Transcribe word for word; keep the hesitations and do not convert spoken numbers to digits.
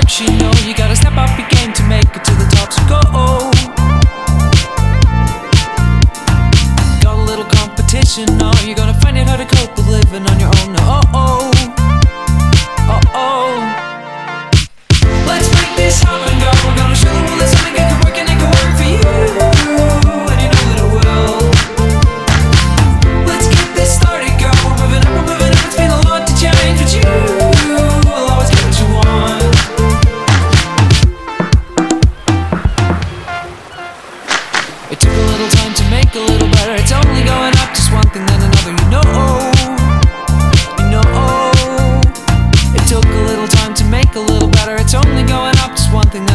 works, you know you gotta step up your game to make it to the top. So go. Got a little competition, no, you're gonna find out how to cope with living on your own. Oh oh, oh oh. Let's make this happen, girl. We're gonna show them all that something good can work and it can work for you, and you know that it will. Let's get this started, girl. We're moving up, we're moving up. It's been a lot to change, but you will always get what you want. It took a little time to make a little better. It's only going up, just one thing then another. You know, you know. It took a little time to make a little better. It's only going up, just one thing then